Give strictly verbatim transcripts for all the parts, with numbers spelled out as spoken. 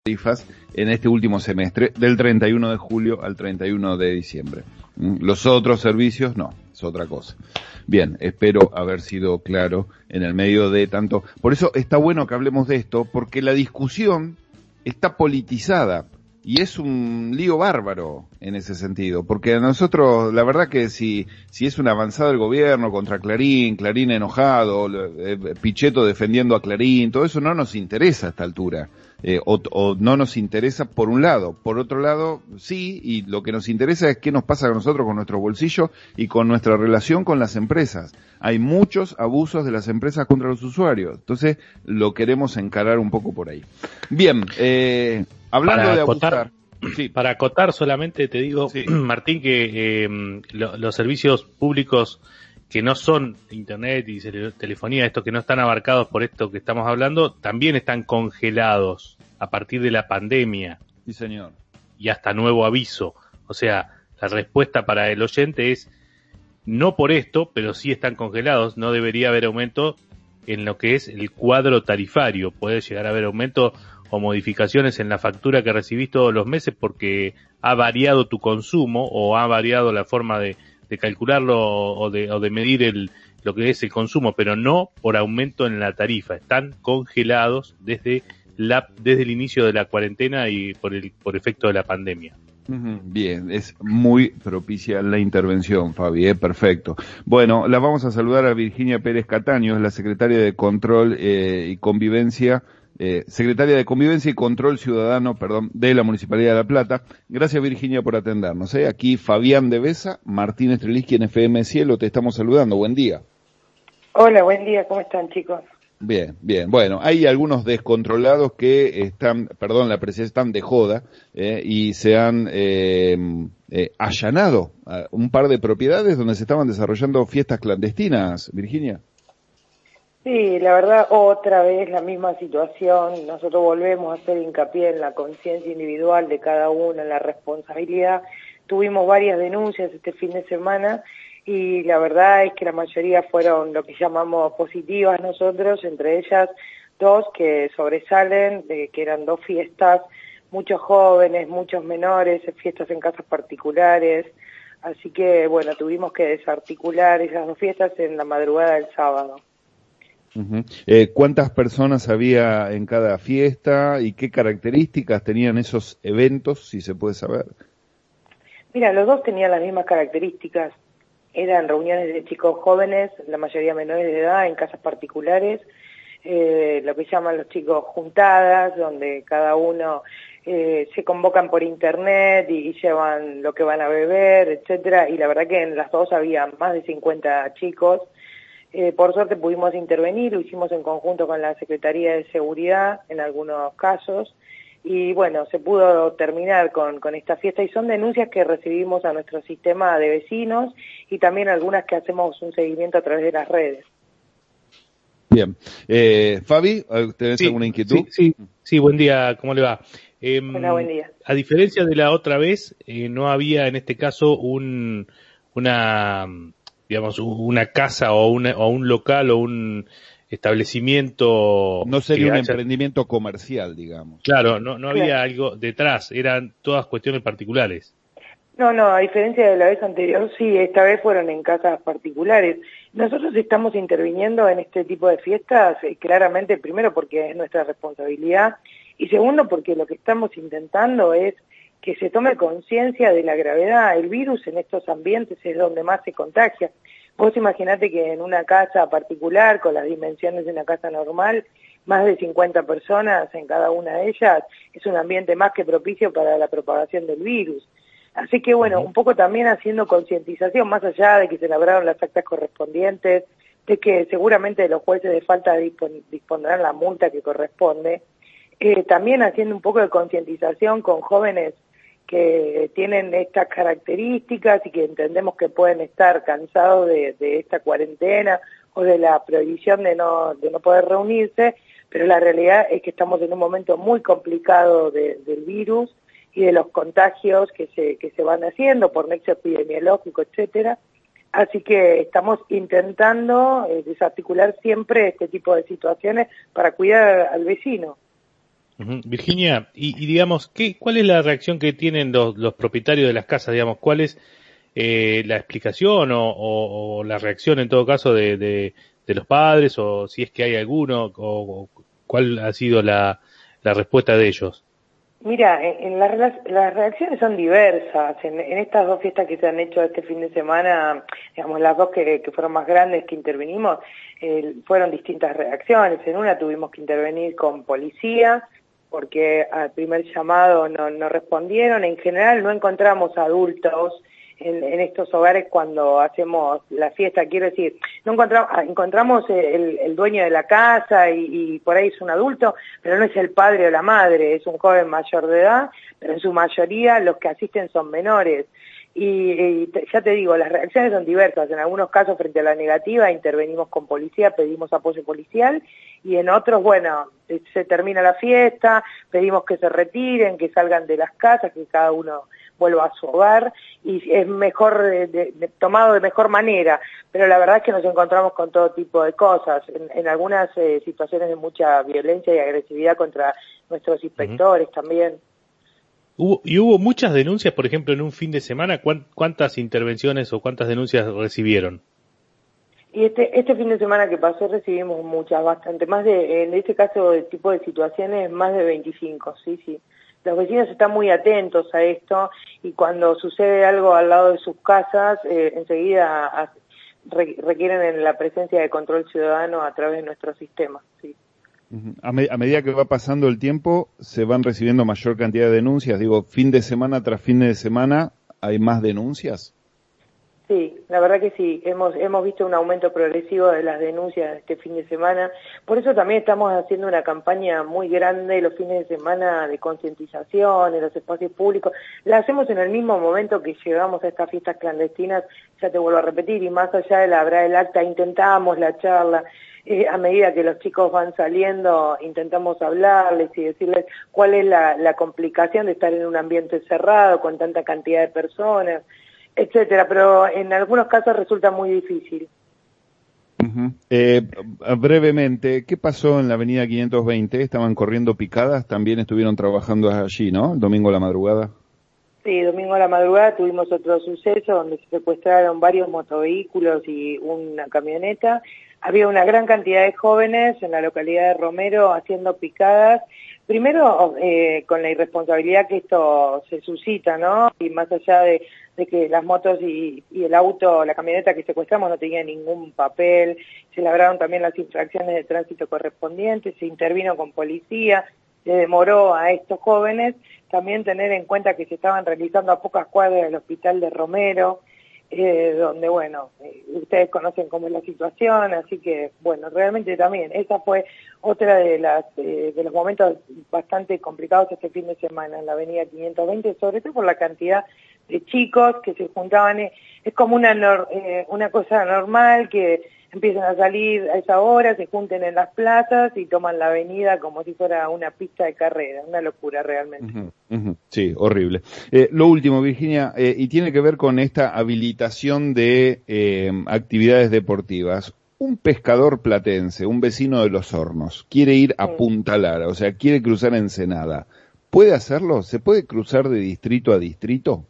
tarifas en este último semestre, del treinta y uno de julio al treinta y uno de diciembre. Los otros servicios, no, es otra cosa. Bien, espero haber sido claro en el medio de tanto. Por eso está bueno que hablemos de esto, porque la discusión está politizada y es un lío bárbaro en ese sentido, porque a nosotros, la verdad que si si es una avanzada del gobierno contra Clarín, Clarín enojado, eh, Pichetto defendiendo a Clarín, todo eso no nos interesa a esta altura. Eh, o, o no nos interesa por un lado, por otro lado sí, y lo que nos interesa es qué nos pasa a nosotros con nuestro bolsillo y con nuestra relación con las empresas. Hay muchos abusos de las empresas contra los usuarios, entonces lo queremos encarar un poco por ahí. Bien, eh, hablando para de acotar, abusar, sí. Para acotar solamente te digo, Sí. Martín, que eh, lo, los servicios públicos que no son internet y telefonía, estos que no están abarcados por esto que estamos hablando, también están congelados a partir de la pandemia. Sí, señor. Y hasta nuevo aviso. O sea, la respuesta para el oyente es no por esto, pero sí están congelados. No debería haber aumento en lo que es el cuadro tarifario. Puede llegar a haber aumento o modificaciones en la factura que recibís todos los meses porque ha variado tu consumo o ha variado la forma de de calcularlo o de, o de medir el, lo que es el consumo, pero no por aumento en la tarifa. Están congelados desde la, desde el inicio de la cuarentena y por el, por efecto de la pandemia. Bien, es muy propicia la intervención, Fabi, ¿eh? Perfecto. Bueno, la vamos a saludar a Virginia Pérez Cataño, es la secretaria de Control eh, y Convivencia, eh, secretaria de Convivencia y Control Ciudadano, perdón, de la Municipalidad de La Plata. Gracias, Virginia, por atendernos. ¿eh? Aquí Fabián de Besa, Martín Streliski en F M Cielo, te estamos saludando. Buen día. Hola, buen día, ¿cómo están, chicos? Bien, bien. Bueno, hay algunos descontrolados que están, perdón, la presencia están de joda eh, y se han eh, eh, allanado a un par de propiedades donde se estaban desarrollando fiestas clandestinas, Virginia. Sí, la verdad, otra vez la misma situación. Nosotros volvemos a hacer hincapié en la conciencia individual de cada uno, en la responsabilidad. Tuvimos varias denuncias este fin de semana y la verdad es que la mayoría fueron lo que llamamos positivas nosotros, entre ellas dos que sobresalen, de que eran dos fiestas, muchos jóvenes, muchos menores, fiestas en casas particulares, así que bueno, tuvimos que desarticular esas dos fiestas en la madrugada del sábado. Uh-huh. Eh, ¿Cuántas personas había en cada fiesta y qué características tenían esos eventos, si se puede saber? Mira, los dos tenían las mismas características. Eran reuniones de chicos jóvenes, la mayoría menores de edad, en casas particulares, eh, lo que llaman los chicos juntadas, donde cada uno eh, se convocan por internet y, y llevan lo que van a beber, etcétera. Y la verdad que en las dos había más de cincuenta chicos. Eh, por suerte pudimos intervenir, lo hicimos en conjunto con la Secretaría de Seguridad en algunos casos. Y bueno, se pudo terminar con, con esta fiesta y son denuncias que recibimos a nuestro sistema de vecinos y también algunas que hacemos un seguimiento a través de las redes. Bien. Eh, Fabi, ¿tenés sí, alguna inquietud? Sí, sí, sí, buen día, ¿cómo le va? Eh, Hola, buen día. A diferencia de la otra vez, eh, no había en este caso un, una, digamos, una casa o, una, o un local o un establecimiento. No sería un haya... emprendimiento comercial, digamos. Claro, no, no había claro. algo detrás, eran todas cuestiones particulares. No, no, a diferencia de la vez anterior, sí, esta vez fueron en casas particulares. Nosotros estamos interviniendo en este tipo de fiestas, eh, claramente, primero porque es nuestra responsabilidad, y segundo porque lo que estamos intentando es que se tome conciencia de la gravedad. El virus en estos ambientes es donde más se contagia. Vos imaginate que en una casa particular, con las dimensiones de una casa normal, más de cincuenta personas en cada una de ellas, es un ambiente más que propicio para la propagación del virus. Así que bueno, un poco también haciendo concientización, más allá de que se elaboraron las actas correspondientes, de que seguramente los jueces de falta dispon- dispondrán la multa que corresponde, eh, también haciendo un poco de concientización con jóvenes que tienen estas características y que entendemos que pueden estar cansados de, de esta cuarentena o de la prohibición de no, de no poder reunirse, pero la realidad es que estamos en un momento muy complicado de, del virus y de los contagios que se, que se van haciendo por nexo epidemiológico, etcétera. Así que estamos intentando eh, desarticular siempre este tipo de situaciones para cuidar al vecino. Uh-huh. Virginia, y, y digamos, ¿qué, ¿cuál es la reacción que tienen los, los propietarios de las casas? Digamos, ¿cuál es eh, la explicación o, o, o la reacción en todo caso de, de, de los padres, o si es que hay alguno, o, o cuál ha sido la, la respuesta de ellos? Mira, en, en las, las reacciones son diversas. En, en estas dos fiestas que se han hecho este fin de semana, digamos, las dos que, que fueron más grandes que intervenimos, eh, fueron distintas reacciones. En una tuvimos que intervenir con policía, porque al primer llamado no, no respondieron. En general no encontramos adultos en, en estos hogares cuando hacemos la fiesta, quiero decir, no encontramos, encontramos el, el dueño de la casa y, y por ahí es un adulto, pero no es el padre o la madre, es un joven mayor de edad, pero en su mayoría los que asisten son menores. Y, y te, ya te digo, las reacciones son diversas. En algunos casos, frente a la negativa, intervenimos con policía, pedimos apoyo policial, y en otros, bueno, se termina la fiesta, pedimos que se retiren, que salgan de las casas, que cada uno vuelva a su hogar, y es mejor, de, de, de, tomado de mejor manera, pero la verdad es que nos encontramos con todo tipo de cosas, en, en algunas eh, situaciones de mucha violencia y agresividad contra nuestros inspectores uh-huh. también. Hubo, y hubo muchas denuncias, por ejemplo, en un fin de semana. ¿Cuántas intervenciones o cuántas denuncias recibieron? Y este este fin de semana que pasó recibimos muchas, bastante, más de, en este caso, el tipo de situaciones, más de veinticinco, sí, sí. Los vecinos están muy atentos a esto, y cuando sucede algo al lado de sus casas, eh, enseguida a, re, requieren en la presencia de control ciudadano a través de nuestro sistema, sí. A, me, a medida que va pasando el tiempo, se van recibiendo mayor cantidad de denuncias. Digo, fin de semana tras fin de semana, ¿hay más denuncias? Sí, la verdad que sí. Hemos hemos visto un aumento progresivo de las denuncias este fin de semana. Por eso también estamos haciendo una campaña muy grande los fines de semana de concientización en los espacios públicos. La hacemos en el mismo momento que llegamos a estas fiestas clandestinas, ya te vuelvo a repetir, y más allá de la verdad del acta, intentamos la charla. Eh, a medida que los chicos van saliendo, intentamos hablarles y decirles cuál es la, la complicación de estar en un ambiente cerrado con tanta cantidad de personas, etcétera, pero en algunos casos resulta muy difícil. Uh-huh. Eh, brevemente, ¿qué pasó en la avenida quinientos veinte? ¿Estaban corriendo picadas? También estuvieron trabajando allí, ¿no? El domingo a la madrugada. Sí, domingo a la madrugada tuvimos otro suceso donde se secuestraron varios motovehículos y una camioneta. Había una gran cantidad de jóvenes en la localidad de Romero haciendo picadas, primero eh, con la irresponsabilidad que esto se suscita, ¿no? Y más allá de, de que las motos y, y el auto, la camioneta que secuestramos no tenía ningún papel, se labraron también las infracciones de tránsito correspondientes, se intervino con policía, le demoró a estos jóvenes también tener en cuenta que se estaban realizando a pocas cuadras del hospital de Romero, Eh, donde, bueno, eh, ustedes conocen cómo es la situación, así que, bueno, realmente también, esa fue otra de las eh, de los momentos bastante complicados este fin de semana en la avenida quinientos veinte, sobre todo por la cantidad de chicos que se juntaban, eh, es como una nor, eh, una cosa normal que empiezan a salir a esa hora, se junten en las plazas y toman la avenida como si fuera una pista de carrera, una locura realmente. Uh-huh, uh-huh. Sí, horrible. Eh, lo último, Virginia, eh, y tiene que ver con esta habilitación de eh, actividades deportivas. Un pescador platense, un vecino de Los Hornos, quiere ir a Punta Lara, o sea, quiere cruzar Ensenada. ¿Puede hacerlo? ¿Se puede cruzar de distrito a distrito?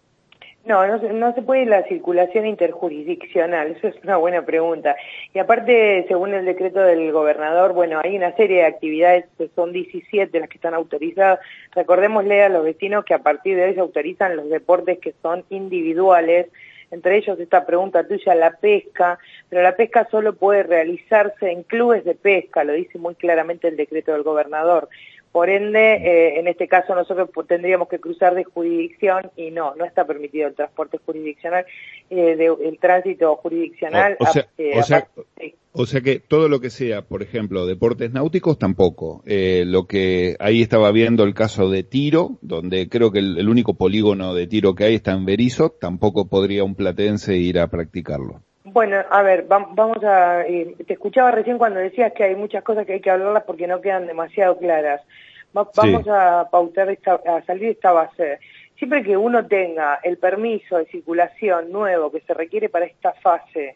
No, no se, no se puede la circulación interjurisdiccional, eso es una buena pregunta. Y aparte, según el decreto del gobernador, bueno, hay una serie de actividades, que son diecisiete las que están autorizadas. Recordémosle a los vecinos que a partir de hoy se autorizan los deportes que son individuales, entre ellos esta pregunta tuya, la pesca, pero la pesca solo puede realizarse en clubes de pesca, lo dice muy claramente el decreto del gobernador. Por ende, eh, en este caso nosotros tendríamos que cruzar de jurisdicción y no, no está permitido el transporte jurisdiccional, eh, de, el tránsito jurisdiccional. O, o, sea, a, eh, o, sea, aparte, sí. o sea que todo lo que sea, por ejemplo, deportes náuticos tampoco. Eh, lo que ahí estaba viendo el caso de tiro, donde creo que el, el único polígono de tiro que hay está en Berisso, tampoco podría un platense ir a practicarlo. Bueno, a ver, vamos a... Eh, te escuchaba recién cuando decías que hay muchas cosas que hay que hablarlas porque no quedan demasiado claras. Va, vamos sí. a pautar, esta, a salir de esta base. Siempre que uno tenga el permiso de circulación nuevo que se requiere para esta fase,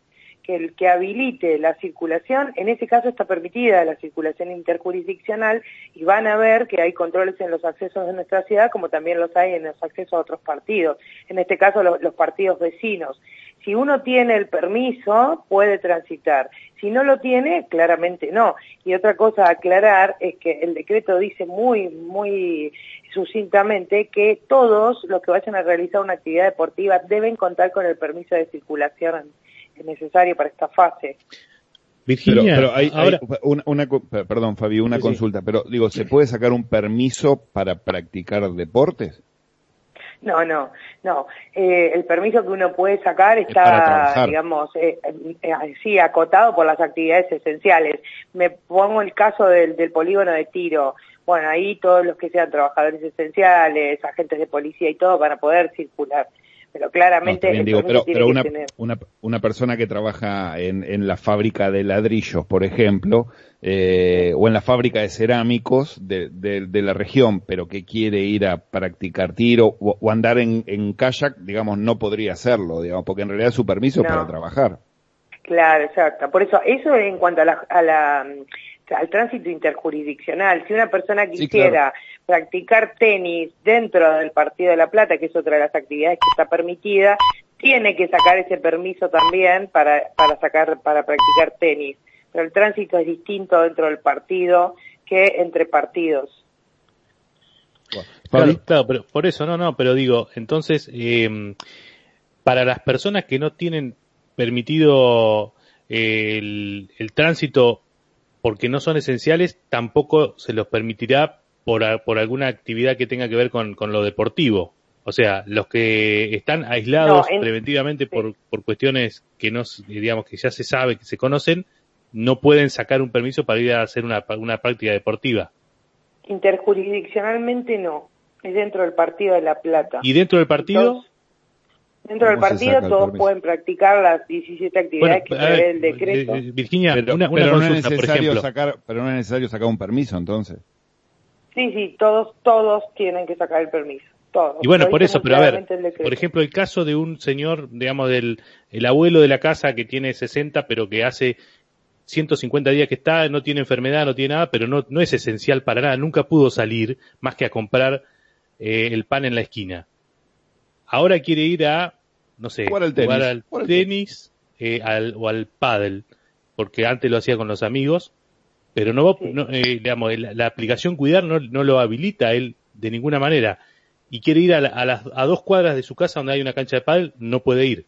que el que habilite la circulación, en ese caso está permitida la circulación interjurisdiccional y van a ver que hay controles en los accesos de nuestra ciudad como también los hay en los accesos a otros partidos, en este caso los, los partidos vecinos. Si uno tiene el permiso, puede transitar. Si no lo tiene, claramente no. Y otra cosa a aclarar es que el decreto dice muy, muy sucintamente que todos los que vayan a realizar una actividad deportiva deben contar con el permiso de circulación necesario para esta fase. Virginia, pero, pero hay, ahora... hay una, una, perdón, Fabi, una sí, consulta, sí. Pero digo, ¿se puede sacar un permiso para practicar deportes? No, no, no. Eh, el permiso que uno puede sacar está, digamos, eh, eh, sí, acotado por las actividades esenciales. Me pongo el caso del, del polígono de tiro. Bueno, ahí todos los que sean trabajadores esenciales, agentes de policía y todo van a poder circular. Pero claramente no, el digo, pero, tiene pero que una, tener. una una persona que trabaja en, en la fábrica de ladrillos, por ejemplo, eh, o en la fábrica de cerámicos de, de, de la región, pero que quiere ir a practicar tiro o, o andar en, en kayak, digamos, no podría hacerlo, digamos, porque en realidad su permiso no. Es para trabajar. Claro, exacto. Por eso, eso en cuanto a la, a la al tránsito interjurisdiccional. Si una persona quisiera sí, claro. practicar tenis dentro del Partido de La Plata, que es otra de las actividades que está permitida, tiene que sacar ese permiso también para para sacar para practicar tenis. Pero el tránsito es distinto dentro del partido que entre partidos. Claro, claro, pero por eso no, no, pero digo, entonces eh, para las personas que no tienen permitido eh, el, el tránsito porque no son esenciales, tampoco se los permitirá por, por alguna actividad que tenga que ver con, con lo deportivo. O sea, los que están aislados no, en, preventivamente sí. por, por cuestiones que no, digamos, que ya se sabe, que se conocen, no pueden sacar un permiso para ir a hacer una, una práctica deportiva. Interjurisdiccionalmente no, es dentro del Partido de La Plata. ¿Y dentro del partido? Entonces, dentro del partido todos pueden practicar las diecisiete actividades bueno, que prevé el decreto. Eh, Virginia, pero, una, una pero consulta, no es necesario por ejemplo. Sacar, pero no es necesario sacar un permiso, entonces. Sí, sí, todos todos tienen que sacar el permiso. Todos. Y bueno, por eso, pero a ver, por ejemplo, el caso de un señor, digamos, del el abuelo de la casa que tiene sesenta, pero que hace ciento cincuenta días que está, no tiene enfermedad, no tiene nada, pero no no es esencial para nada, nunca pudo salir más que a comprar eh, el pan en la esquina. Ahora quiere ir a no sé, jugar al tenis, jugar al jugar tenis eh, al, o al pádel, porque antes lo hacía con los amigos, pero no, sí. no eh, digamos, la, la aplicación Cuidar no, no lo habilita a él de ninguna manera, y quiere ir a, la, a, las, a dos cuadras de su casa donde hay una cancha de pádel, no puede ir.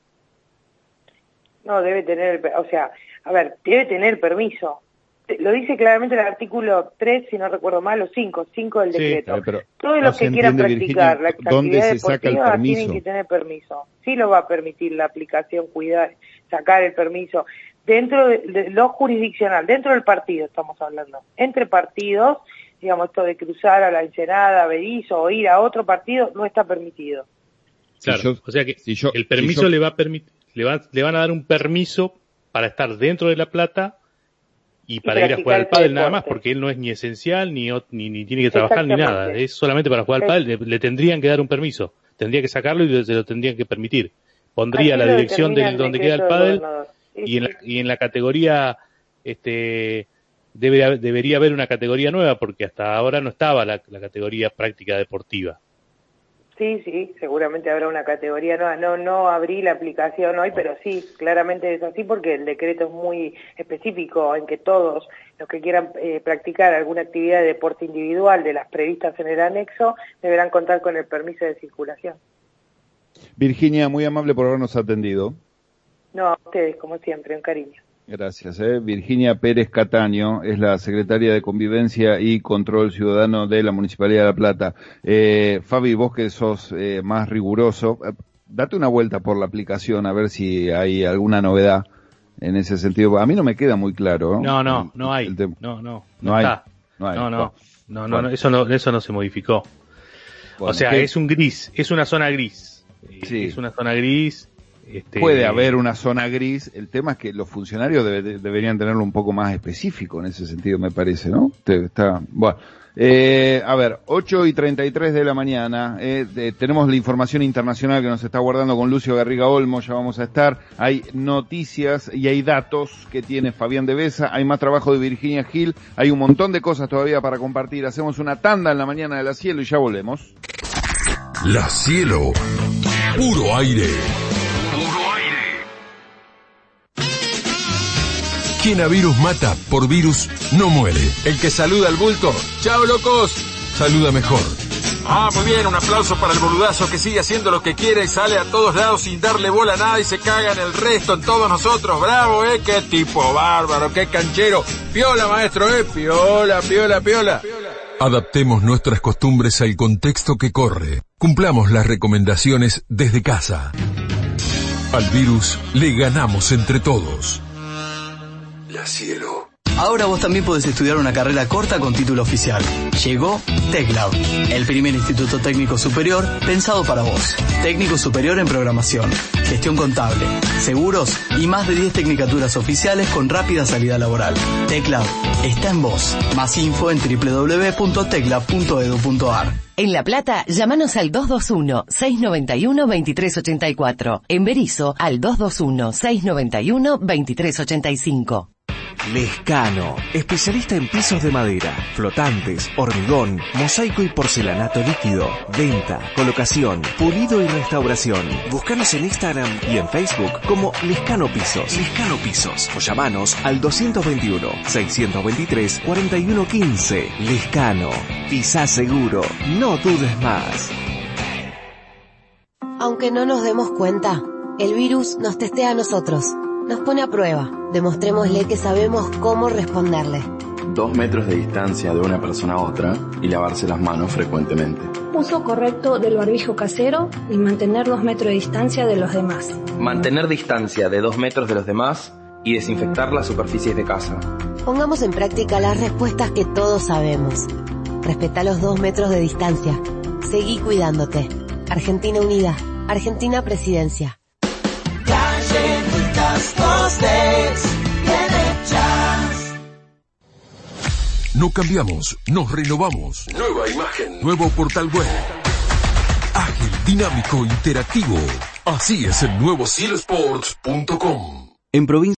No, debe tener, o sea, a ver, debe tener permiso. Lo dice claramente el artículo tres, si no recuerdo mal, o cinco, cinco del decreto. Sí, pero todos los que quieran practicar Virginia, la actividad deportiva tienen que tener permiso. Sí lo va a permitir la aplicación Cuidar, sacar el permiso. Dentro de, de lo jurisdiccional, dentro del partido estamos hablando. Entre partidos, digamos, esto de cruzar a la Ensenada, a Berizo, o ir a otro partido, no está permitido. Claro, si yo, o sea que si yo, el permiso si yo, le va a permitir, le, va, le van a dar un permiso para estar dentro de La Plata y para y ir a jugar al pádel nada más, porque él no es ni esencial, ni ni, ni tiene que trabajar ni nada, es solamente para jugar al pádel, le, le tendrían que dar un permiso, tendría que sacarlo y se lo tendrían que permitir. Pondría la dirección del donde queda el pádel y en la, y en la categoría este debe, debería haber una categoría nueva, porque hasta ahora no estaba la, la categoría práctica deportiva. Sí, sí, seguramente habrá una categoría nueva. No, no abrí la aplicación hoy, pero sí, claramente es así porque el decreto es muy específico en que todos los que quieran eh, practicar alguna actividad de deporte individual de las previstas en el anexo deberán contar con el permiso de circulación. Virginia, muy amable por habernos atendido. No, a ustedes, como siempre, un cariño. Gracias. Eh. Virginia Pérez Cataño es la secretaria de Convivencia y Control Ciudadano de la Municipalidad de La Plata. Eh, Fabi, vos que sos eh, más riguroso, eh, date una vuelta por la aplicación a ver si hay alguna novedad en ese sentido. A mí no me queda muy claro. No, no, no, no hay. No, no, no, no hay. Está. No, hay. no, no, bueno. no, no, no, eso no, eso no se modificó. Bueno, o sea, ¿qué? Es un gris, es una zona gris. Sí. Es una zona gris. Este... Puede haber una zona gris, el tema es que los funcionarios debe, deberían tenerlo un poco más específico en ese sentido, me parece, ¿no? Está, bueno, Eh, a ver, ocho y treinta y tres de la mañana, eh, de, tenemos la información internacional que nos está guardando con Lucio Garriga Olmo, ya vamos a estar, hay noticias y hay datos que tiene Fabián de Besa, hay más trabajo de Virginia Gil, hay un montón de cosas todavía para compartir, hacemos una tanda en la mañana de La Cielo y ya volvemos. La Cielo, puro aire. Quien a virus mata, por virus no muere. El que saluda al bulto, ¡chao locos! Saluda mejor. Ah, muy bien, un aplauso para el boludazo que sigue haciendo lo que quiere y sale a todos lados sin darle bola a nada y se caga en el resto, en todos nosotros. Bravo, eh, qué tipo bárbaro, qué canchero. Piola, maestro, eh, piola, piola, piola. Adaptemos nuestras costumbres al contexto que corre. Cumplamos las recomendaciones desde casa. Al virus le ganamos entre todos. La Cielo. Ahora vos también podés estudiar una carrera corta con título oficial. Llegó TecLab, el primer instituto técnico superior pensado para vos. Técnico superior en programación, gestión contable, seguros y más de diez tecnicaturas oficiales con rápida salida laboral. TecLab está en vos. Más info en doble u doble u doble u punto teclab punto edu punto ar. En La Plata, llámanos al dos dos uno, seis nueve uno, dos tres ocho cuatro. En Berisso, al dos dos uno, seis nueve uno, dos tres ocho cinco. Lescano, especialista en pisos de madera, flotantes, hormigón, mosaico y porcelanato líquido. Venta, colocación, pulido y restauración. Búscanos en Instagram y en Facebook como Lescano Pisos. Lescano Pisos. O llamanos al dos dos uno, seis dos tres, cuatro uno uno cinco. Lescano. Pisá seguro. No dudes más. Aunque no nos demos cuenta, el virus nos testea a nosotros. Nos pone a prueba. Demostrémosle que sabemos cómo responderle. Dos metros de distancia de una persona a otra y lavarse las manos frecuentemente. Uso correcto del barbijo casero y mantener dos metros de distancia de los demás. Mantener distancia de dos metros de los demás y desinfectar las superficies de casa. Pongamos en práctica las respuestas que todos sabemos. Respeta los dos metros de distancia. Seguí cuidándote. Argentina Unida. Argentina Presidencia. No cambiamos, nos renovamos. Nueva imagen. Nuevo portal web. Ágil, dinámico, interactivo. Así es el nuevo cielo sports punto com. En provincia